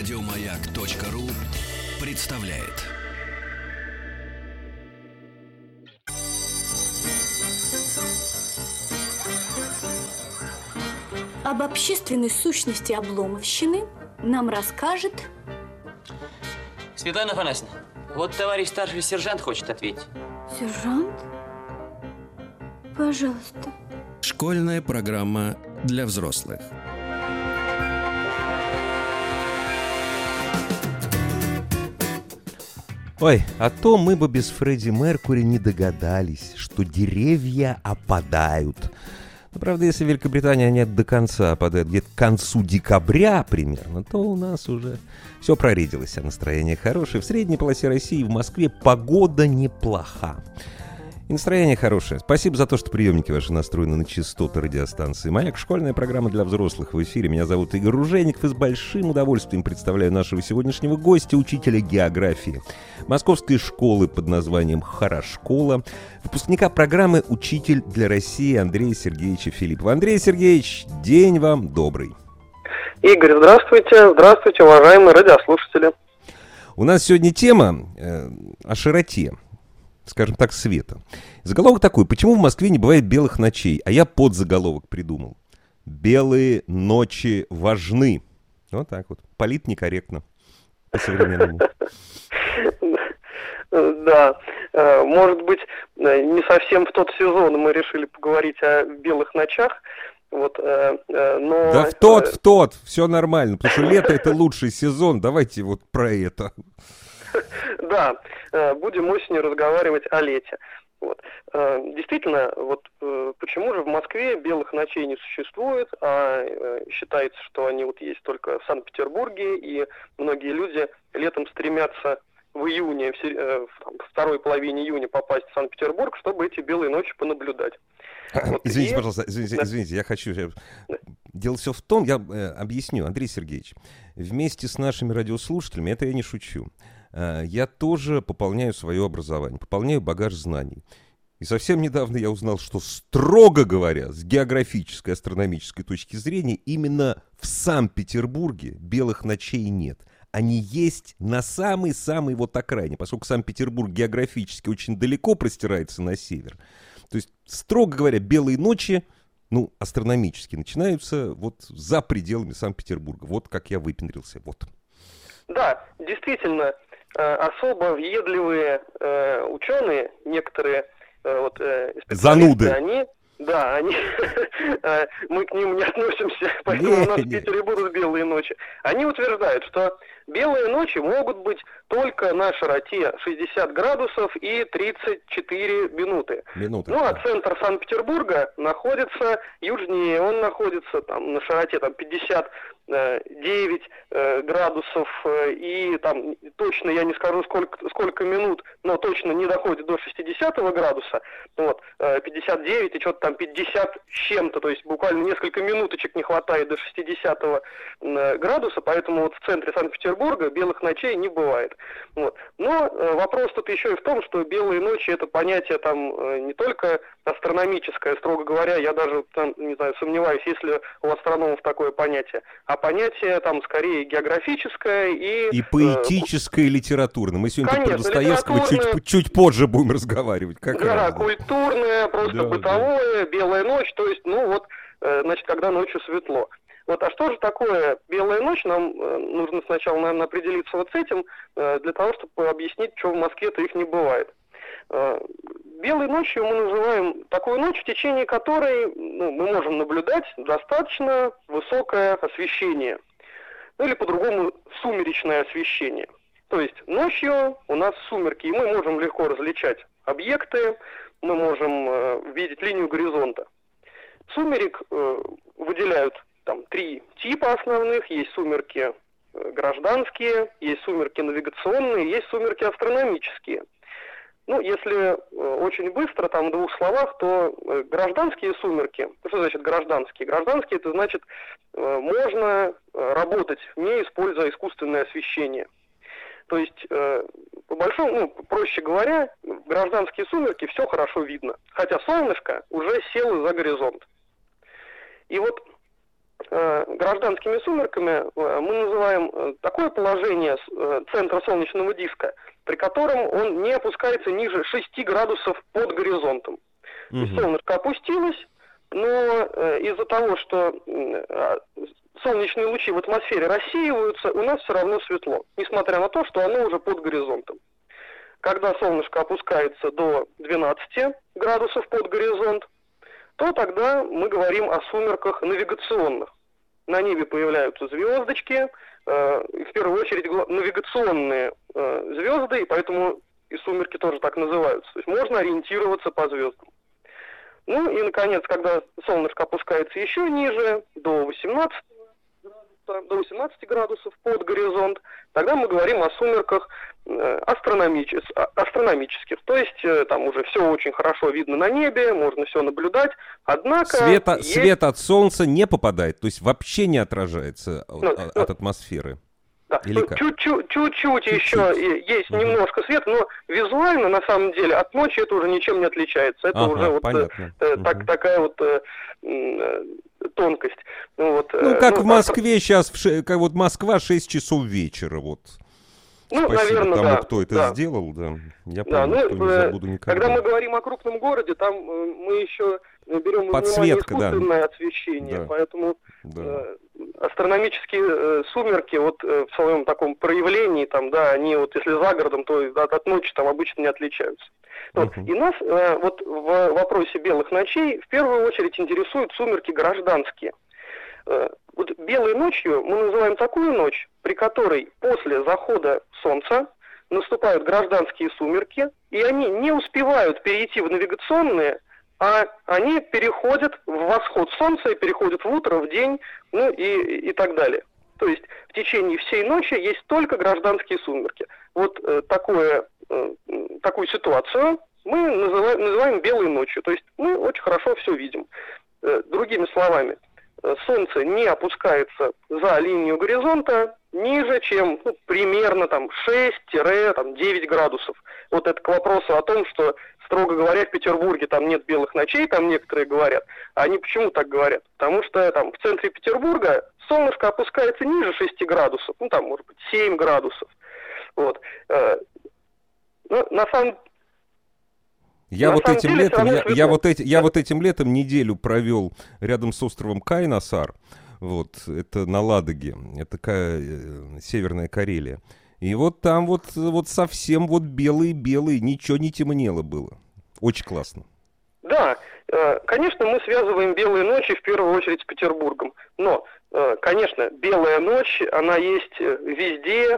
Радиомаяк.ру представляет. Об общественной сущности обломовщины нам расскажет... Светлана Афанасьевна, вот товарищ старший сержант хочет ответить. Сержант? Пожалуйста. Школьная программа для взрослых. Ой, а то мы бы без Фредди Меркури не догадались, что деревья опадают. Но, правда, если Великобритания не до конца опадает, где-то к концу декабря примерно, то у нас уже все проредилось, а настроение хорошее. В средней полосе России, в Москве, погода неплоха. И настроение хорошее. Спасибо за то, что приемники ваши настроены на частоты радиостанции «Маяк». Школьная программа для взрослых в эфире. Меня зовут Игорь Ружейников, и с большим удовольствием представляю нашего сегодняшнего гостя, учителя географии Московской школы под названием «Хорошкола», выпускника программы «Учитель для России» Андрея Сергеевича Филиппова. Андрей Сергеевич, день вам добрый. Игорь, здравствуйте. Здравствуйте, уважаемые радиослушатели. У нас сегодня тема о широте, скажем так, света. Заголовок такой: почему в Москве не бывает белых ночей? А я подзаголовок придумал: белые ночи важны. Вот так вот. Политнекорректно. По-современному. Да. Может быть, не совсем в тот сезон мы решили поговорить о белых ночах. Вот, но... Да в тот. Все нормально. Потому что лето — это лучший сезон. Давайте вот про это. Да, будем осенью разговаривать о лете. Вот. Действительно, вот почему же в Москве белых ночей не существует, а считается, что они вот есть только в Санкт-Петербурге, и многие люди летом стремятся в июне, в второй половине июня попасть в Санкт-Петербург, чтобы эти белые ночи понаблюдать. Вот. Извините, пожалуйста, извините, я хочу... Дело все в том, я объясню, Андрей Сергеевич, вместе с нашими радиослушателями, это я не шучу, я тоже пополняю свое образование, пополняю багаж знаний. И совсем недавно я узнал, что, строго говоря, с географической, астрономической точки зрения, именно в Санкт-Петербурге белых ночей нет. Они есть на самой-самой вот окраине, поскольку Санкт-Петербург географически очень далеко простирается на север. То есть, строго говоря, белые ночи, астрономически, начинаются вот за пределами Санкт-Петербурга. Вот как я выпендрился, вот. Да, действительно, особо въедливые ученые, некоторые специалисты, зануды. Мы к ним не относимся, поэтому у нас в Питере будут белые ночи. Они утверждают, что белые ночи могут быть только на широте 60 градусов и 34 минуты. А центр Санкт-Петербурга находится южнее, он находится там на широте 59 градусов, и там точно я не скажу сколько минут, но точно не доходит до 60 градуса, 59 и что-то там 50 с чем-то, то есть буквально несколько минуточек не хватает до 60 градуса, поэтому вот в центре Санкт-Петербурга белых ночей не бывает. Вот. Но вопрос тут еще и в том, что белые ночи — это понятие там не только астрономическое, строго говоря, я даже сомневаюсь, есть ли у астрономов такое понятие, а понятие там скорее географическое и поэтическое, и литературное. Мы сегодня про Достоевского чуть позже будем разговаривать. Культурное, просто бытовое, белая ночь, то есть, когда ночью светло. А что же такое белая ночь? Нам нужно сначала, наверное, определиться вот с этим, для того, чтобы объяснить, что в Москве-то их не бывает. Белой ночью мы называем такую ночь, в течение которой мы можем наблюдать достаточно высокое освещение. Или по-другому сумеречное освещение. То есть ночью у нас сумерки, и мы можем легко различать объекты, мы можем видеть линию горизонта. Сумерек выделяют там 3 типа основных. Есть сумерки гражданские, есть сумерки навигационные, есть сумерки астрономические. Если очень быстро, в 2 словах, то гражданские сумерки, что значит гражданские? Гражданские — это значит, можно работать, не используя искусственное освещение. То есть, проще говоря, в гражданские сумерки все хорошо видно, хотя солнышко уже село за горизонт. И вот гражданскими сумерками мы называем такое положение центра солнечного диска, при котором он не опускается ниже 6 градусов под горизонтом. То есть солнышко опустилось, но из-за того, что солнечные лучи в атмосфере рассеиваются, у нас все равно светло, несмотря на то, что оно уже под горизонтом. Когда солнышко опускается до 12 градусов под горизонт, то тогда мы говорим о сумерках навигационных. На небе появляются звездочки, в первую очередь навигационные звезды, и поэтому и сумерки тоже так называются. То есть можно ориентироваться по звездам. Ну и, наконец, когда солнышко опускается еще ниже, до 18 градусов под горизонт, тогда мы говорим о сумерках астрономических. То есть там уже все очень хорошо видно на небе, можно все наблюдать, однако... Свет от солнца не попадает, то есть вообще не отражается от атмосферы. Да. Чуть-чуть еще есть немножко света, но визуально, на самом деле, от ночи это уже ничем не отличается. Это уже вот такая вот тонкость. Как в Москве сейчас, как вот Москва 6 часов вечера, вот. Спасибо наверное, тому, да, кто это сделал, да. Я помню, что не забуду никогда. Когда мы говорим о крупном городе, там мы еще берем подсветка, искусственное освещение, да. Поэтому астрономические сумерки вот в своем таком проявлении, там, да, они вот если за городом, то от ночи там обычно не отличаются. И нас вот в вопросе белых ночей в первую очередь интересуют сумерки гражданские. Вот белой ночью мы называем такую ночь, при которой после захода солнца наступают гражданские сумерки, и они не успевают перейти в навигационные, а они переходят в восход солнца, и переходят в утро, в день, ну и так далее. То есть в течение всей ночи есть только гражданские сумерки. Вот такую ситуацию мы называем белой ночью. То есть мы очень хорошо все видим. Другими словами, солнце не опускается за линию горизонта ниже, чем примерно там 6-9 градусов. Вот это к вопросу о том, что, строго говоря, в Петербурге там нет белых ночей, там некоторые говорят. А они почему так говорят? Потому что там в центре Петербурга солнышко опускается ниже 6 градусов, ну там может быть 7 градусов. Вот. Ну, на самом Я вот этим летом неделю провел рядом с островом Кайнасар, вот, это на Ладоге, это такая Северная Карелия. И вот там вот совсем вот белый-белый, ничего не темнело было. Очень классно. Да, конечно, мы связываем белые ночи в первую очередь с Петербургом. Но, конечно, белая ночь, она есть везде,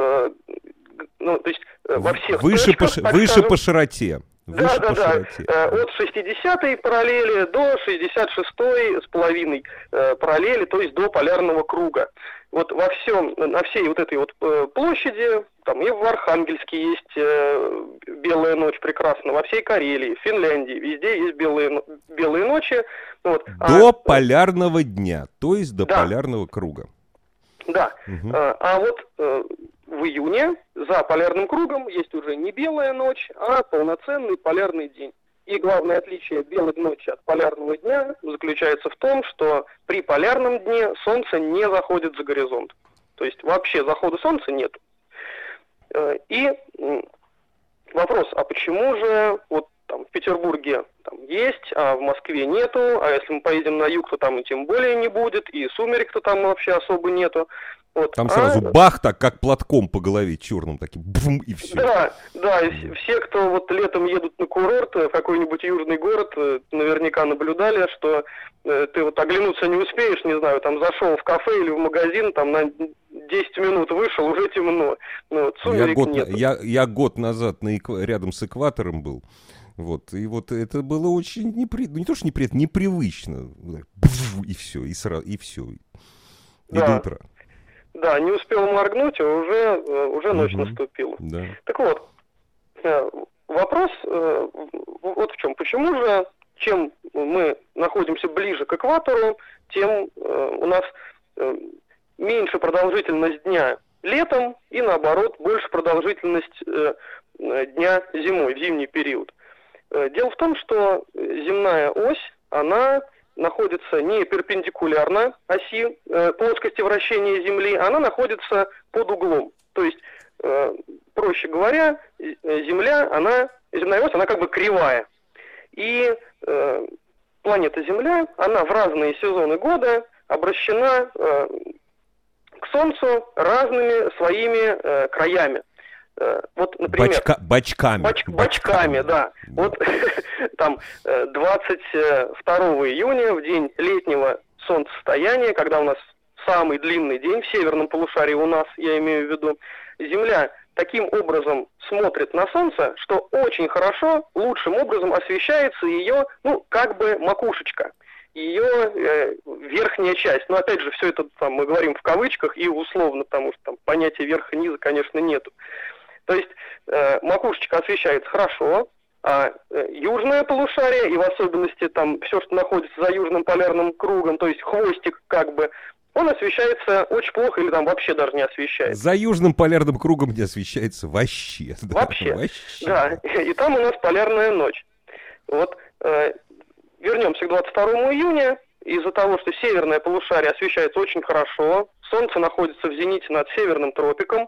ну, то есть во всех точках, выше по широте. Да. От 60-й параллели до 66-й с половиной параллели, то есть до полярного круга. Вот на всей вот этой вот площади, там и в Архангельске есть белая ночь прекрасно, во всей Карелии, в Финляндии, везде есть белые ночи. Вот. До полярного дня, то есть до полярного круга. Да, а вот в июне за полярным кругом есть уже не белая ночь, а полноценный полярный день. И главное отличие белой ночи от полярного дня заключается в том, что при полярном дне солнце не заходит за горизонт. То есть вообще захода солнца нет. И вопрос, а почему же вот там в Петербурге там есть, а в Москве нету, а если мы поедем на юг, то там и тем более не будет, и сумерек-то там вообще особо нету. Вот. Там сразу бах, так как платком по голове черным, таким бум, и все. Да, все, кто вот летом едут на курорт в какой-нибудь южный город, наверняка наблюдали, что ты вот оглянуться не успеешь, не знаю, там зашел в кафе или в магазин, там на 10 минут вышел, уже темно. Ну, вот, сумерек нет. Я год назад рядом с экватором был. Вот, и вот это было очень неприятно, не то что неприятно, непривычно. И все, и сразу, и все. И до утра. Да, не успел моргнуть, а уже ночь наступила. Да. Так вот, вопрос вот в чем. Почему же, чем мы находимся ближе к экватору, тем у нас меньше продолжительность дня летом и, наоборот, больше продолжительность дня зимой, в зимний период. Дело в том, что земная ось, она находится не перпендикулярно оси плоскости вращения Земли, она находится под углом. То есть, проще говоря, земная ось, она как бы кривая. И планета Земля, она в разные сезоны года обращена к Солнцу разными своими краями. Вот, например, бочками, да. Вот там 22 июня, в день летнего солнцестояния, когда у нас самый длинный день в северном полушарии у нас, я имею в виду, Земля таким образом смотрит на Солнце, что очень хорошо, лучшим образом освещается ее, как бы макушечка, ее верхняя часть. Но опять же, все это там мы говорим в кавычках и условно, потому что там понятия верха и низа, конечно, нету. То есть макушечка освещается хорошо, а южное полушарие, и в особенности там все, что находится за южным полярным кругом, то есть хвостик как бы, он освещается очень плохо или там вообще даже не освещается. За южным полярным кругом не освещается вообще. Вообще, да. И там у нас полярная ночь. Вот вернемся к 22 июня. Из-за того, что северное полушарие освещается очень хорошо, Солнце находится в зените над северным тропиком,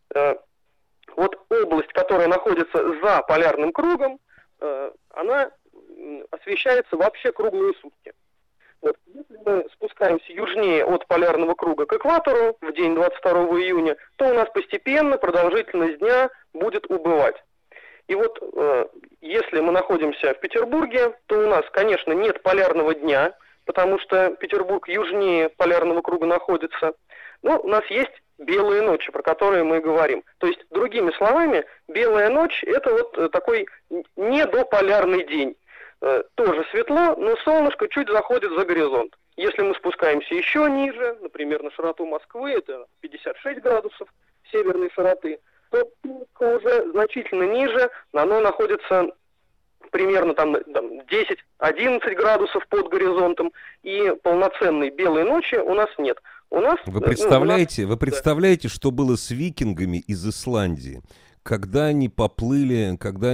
вот область, которая находится за полярным кругом, она освещается вообще круглые сутки. Вот. Если мы спускаемся южнее от полярного круга к экватору в день 22 июня, то у нас постепенно продолжительность дня будет убывать. И вот если мы находимся в Петербурге, то у нас, конечно, нет полярного дня, потому что Петербург южнее полярного круга находится, но у нас есть белые ночи, про которые мы говорим. То есть, другими словами, белая ночь – это вот такой недополярный день. Тоже светло, но солнышко чуть заходит за горизонт. Если мы спускаемся еще ниже, например, на широту Москвы, это 56 градусов северной широты, то уже значительно ниже, оно находится примерно там 10-11 градусов под горизонтом, и полноценной белой ночи у нас нет. Вы представляете, что было с викингами из Исландии, когда они поплыли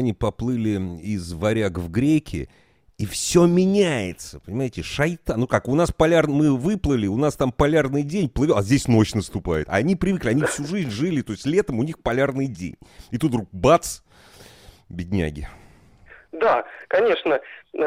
из варяг в греки, и все меняется, понимаете, шайтан. У нас мы выплыли, у нас там полярный день плывет, а здесь ночь наступает. Они привыкли, они всю жизнь жили, то есть летом у них полярный день. И тут вдруг бац, бедняги. Да, конечно.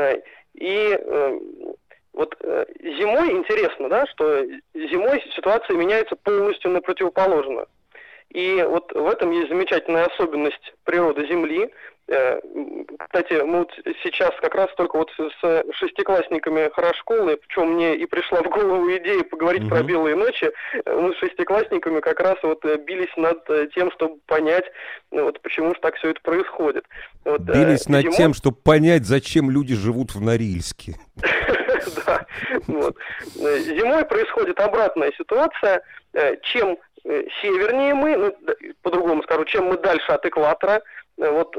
И вот зимой интересно, да, что зимой ситуация меняется полностью на противоположную. И вот в этом есть замечательная особенность природы Земли. Кстати, мы вот сейчас как раз только вот с шестиклассниками хорашколы, причем мне и пришла в голову идея поговорить про белые ночи, мы с шестиклассниками как раз вот бились над тем, чтобы понять, вот почему же так все это происходит. Вот, бились над тем, чтобы понять, зачем люди живут в Норильске. Да, вот. Зимой происходит обратная ситуация. Чем севернее мы, по-другому скажу, чем мы дальше от экватора, вот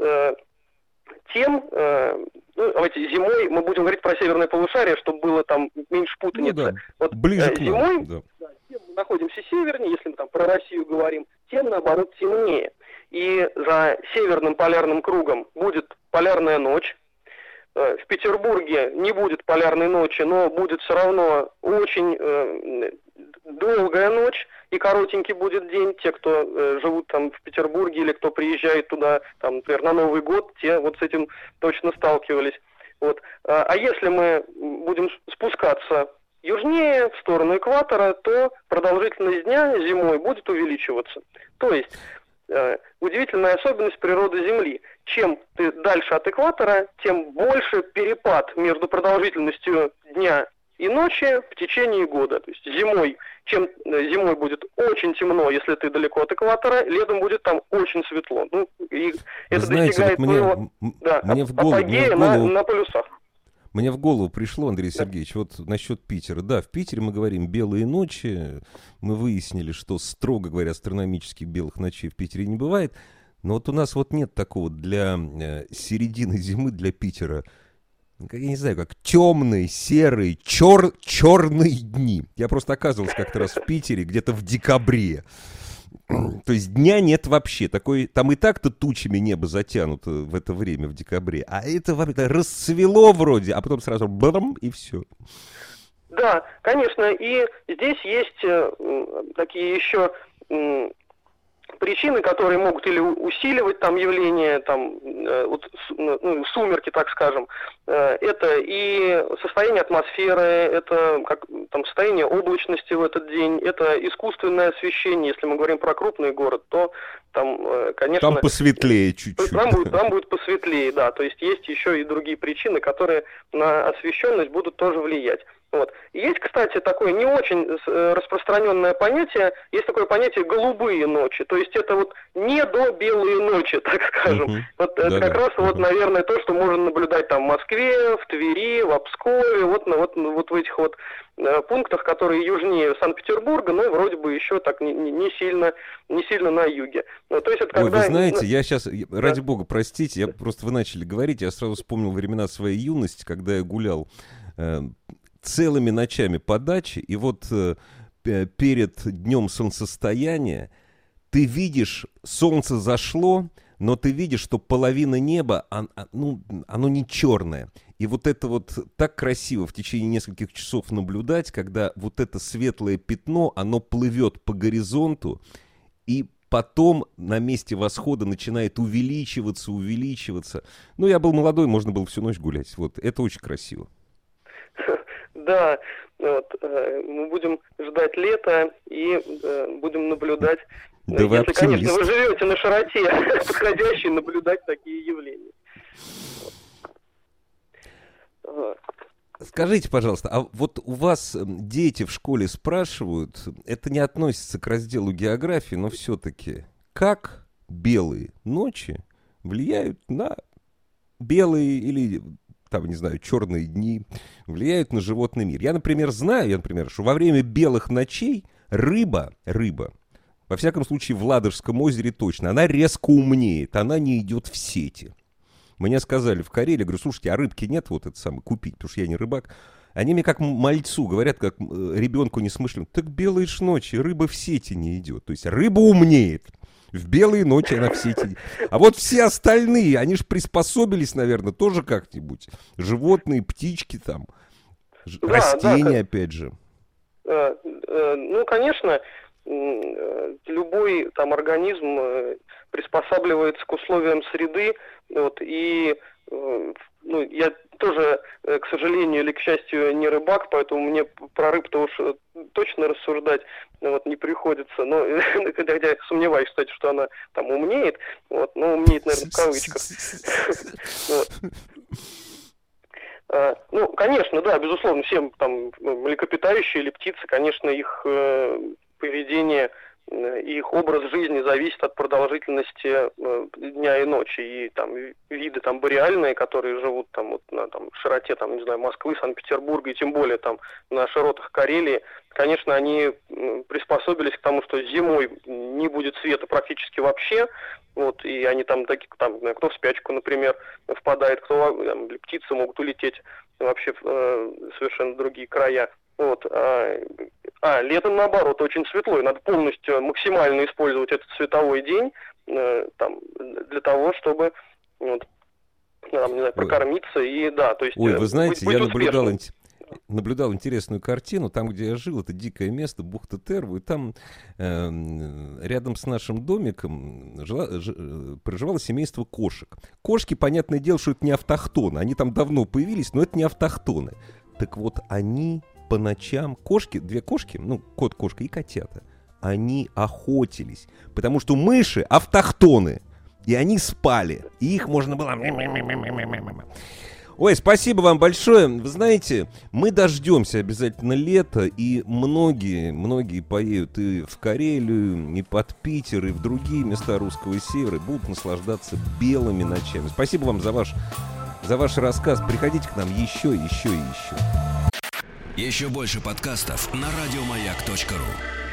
тем, давайте зимой мы будем говорить про северное полушарие, чтобы было там меньше путаницы. Да. Вот, ближе к нам. Зимой, да. Тем мы находимся севернее, если мы там про Россию говорим, тем наоборот темнее. И за северным полярным кругом будет полярная ночь. В Петербурге не будет полярной ночи, но будет все равно очень долгая ночь и коротенький будет день. Те, кто живут там в Петербурге или кто приезжает туда, там, например, на Новый год, те вот с этим точно сталкивались. Вот. А если мы будем спускаться южнее, в сторону экватора, то продолжительность дня зимой будет увеличиваться. То есть удивительная особенность природы Земли. Чем ты дальше от экватора, тем больше перепад между продолжительностью дня и ночи в течение года. То есть зимой будет очень темно, если ты далеко от экватора, летом будет там очень светло. И это достигает апогея на полюсах. Мне в голову пришло, Андрей Сергеевич, вот насчет Питера. Да, в Питере мы говорим «белые ночи». Мы выяснили, что, строго говоря, астрономических белых ночей в Питере не бывает. Но вот у нас вот нет такого для середины зимы, для Питера, я не знаю, как темные, серые, черные дни. Я просто оказывался как-то раз в Питере где-то в декабре. То есть дня нет вообще. Там и так-то тучами небо затянуто в это время, в декабре. А это расцвело вроде, а потом сразу блам, и все. Да, конечно. И здесь есть такие еще причины, которые могут или усиливать там явление, там, сумерки, так скажем. Это и состояние атмосферы, это там состояние облачности в этот день, это искусственное освещение. Если мы говорим про крупный город, то там, конечно... Там посветлее чуть-чуть. Там будет посветлее, да. То есть есть еще и другие причины, которые на освещенность будут тоже влиять. Вот. Есть, кстати, такое не очень распространенное понятие, есть такое понятие «голубые ночи», то есть это вот не до белые ночи, так скажем. Вот это как раз вот, наверное, то, что можно наблюдать там в Москве, в Твери, в Пскове, вот в этих вот пунктах, которые южнее Санкт-Петербурга, но вроде бы еще так не сильно на юге. То есть это когда... Ой, вы знаете, я сейчас, ради богу, простите, вы начали говорить, я сразу вспомнил времена своей юности, когда я гулял целыми ночами по даче, и вот перед днем солнцестояния ты видишь, солнце зашло, но ты видишь, что половина неба, оно не черное. И вот это вот так красиво в течение нескольких часов наблюдать, когда вот это светлое пятно, оно плывет по горизонту, и потом на месте восхода начинает увеличиваться. Ну, я был молодой, можно было всю ночь гулять. Вот, это очень красиво. Да, вот, мы будем ждать лета и будем наблюдать, да, вы если, оптимист. конечно, вы живете на широте подходящей, наблюдать такие явления. Скажите, пожалуйста, а вот у вас дети в школе спрашивают, это не относится к разделу географии, но все-таки, как белые ночи влияют на белые или... там, не знаю, черные дни, влияют на животный мир. Я, например, знаю, что во время белых ночей рыба, во всяком случае, в Ладожском озере точно, она резко умнеет, она не идет в сети. Мне сказали в Карелии, говорю, слушайте, а рыбки нет вот это самое купить, потому что я не рыбак. Они мне как мальцу говорят, как ребенку несмышленному, так белые ж ночи, рыба в сети не идет. То есть рыба умнеет. В белые ночи она в сети. А вот все остальные, они же приспособились, наверное, тоже как-нибудь. Животные, птички там, растения, опять же. Ну, конечно, любой там организм приспосабливается к условиям среды. Вот, и я тоже, к сожалению или к счастью, не рыбак, поэтому мне про рыб-то уж точно рассуждать не приходится. Но хотя я сомневаюсь, кстати, что она там умнеет. Но умнеет, наверное, в кавычках. Ну, конечно, да, безусловно, всем там млекопитающие или птицы, конечно, их поведение, их образ жизни зависит от продолжительности дня и ночи. И там виды там бореальные, которые живут там вот на широте, там, не знаю, Москвы, Санкт-Петербурга и тем более там на широтах Карелии, конечно, они приспособились к тому, что зимой не будет света практически вообще. Вот, и они там такие, кто в спячку, например, впадает, кто птицы могут улететь вообще в совершенно другие края. Вот. Летом, наоборот, очень светло, и надо полностью максимально использовать этот световой день для того, чтобы прокормиться и, да, то есть... Ой, вы знаете, я наблюдал интересную картину, там, где я жил, это дикое место, бухта Терву, и там рядом с нашим домиком проживало семейство кошек. Кошки, понятное дело, что это не автохтоны, они там давно появились, но это не автохтоны. Так вот, они по ночам, две кошки, кот, кошка и котята, они охотились, потому что мыши автохтоны, и они спали, и их можно было... Ой, спасибо вам большое. Вы знаете, мы дождемся обязательно лета, и многие поедут и в Карелию, и под Питер, и в другие места русского севера, и будут наслаждаться белыми ночами. Спасибо вам за ваш рассказ. Приходите к нам еще и еще. Еще больше подкастов на радиомаяк.ру.